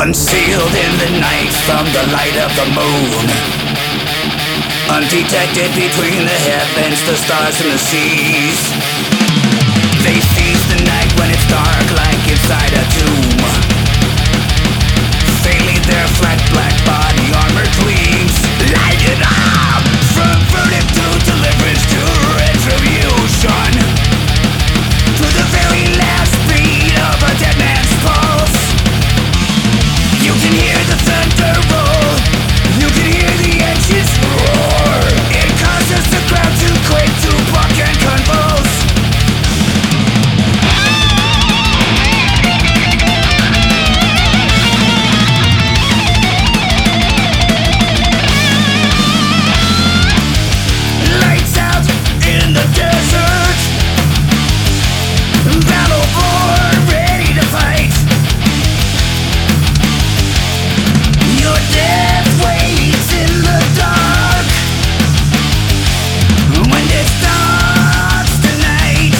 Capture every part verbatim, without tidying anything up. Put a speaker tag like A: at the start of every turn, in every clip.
A: Concealed in the night from the light of the moon, undetected between the heavens, the stars and the seas. They seize the night when it's dark like inside a tomb. They leave their flat black body armor gleams. Light it up! From verdict to deliverance to retribution, to the very last beat of a dead man's pulse. You can hear the thunder roll, you can hear the engines roar. It causes the ground to quake, to buck and convulse. Lights out in the desert, battle born, ready to fight. Your death waits in the dark when it starts tonight.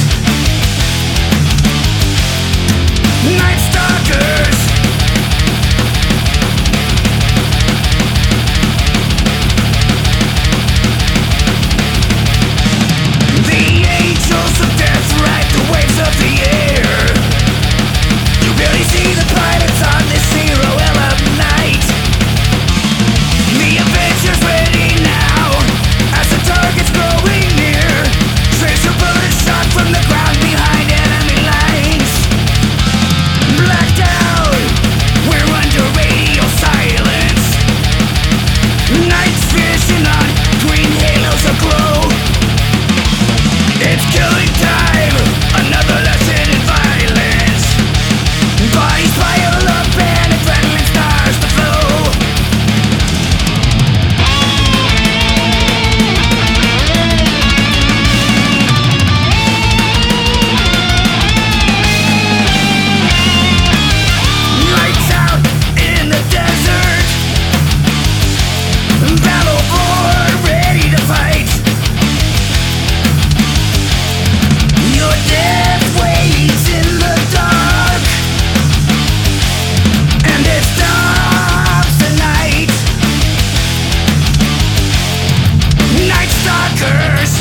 A: Night Stalkers. The angels of death ride the waves of the air. You barely see the pilots on this zero L of night. The Avengers ready now, as the target's growing near. Tracer bullets shot from the ground behind enemy lines. Blacked out, we're under radio silence. Night's vision on green halos aglow. It's killing time, another lesson in violence. Bodies pile up and adrenaline starts to flow. Lights out in the desert, battle born, ready to fight. Your death waits in the dark, and it stops tonight. Night Stalkers.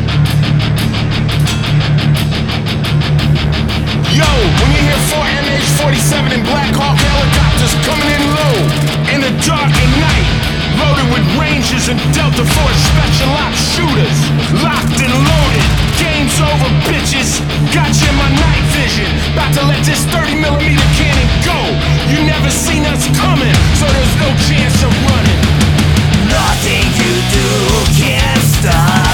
B: Yo, when you hear four M H forty-seven and Black Hawk helicopters coming in low, in the dark at night, loaded with Rangers and Delta Force special ops shooters, locked and loaded, game's over bitches, got you in my night vision, about to let this thirty millimeter cannon go, you never seen us coming, so there's no chance of running.
A: Nothing you do can stop.